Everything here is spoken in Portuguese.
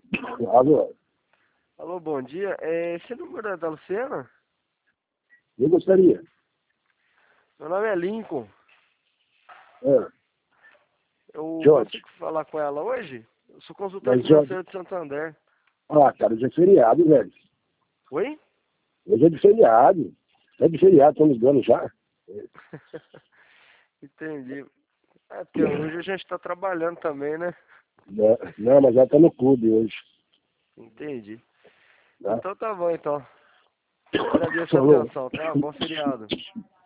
Alô, Alô, bom dia. Esse número é da Luciana? eu gostaria. Meu nome é Lincoln. Ah, Eu Jorge, consigo falar com ela hoje? Eu sou consultor mas Jorge, financeiro de Santander. cara, hoje é feriado, velho. Oi? Hoje é de feriado. É de feriado, estamos dando já. Entendi. É porque hoje a gente está trabalhando também, né? Não, mas já está no clube hoje. Entendi. Tá? Então tá bom, então. Agradeço a Falou. atenção, tá? Bom feriado.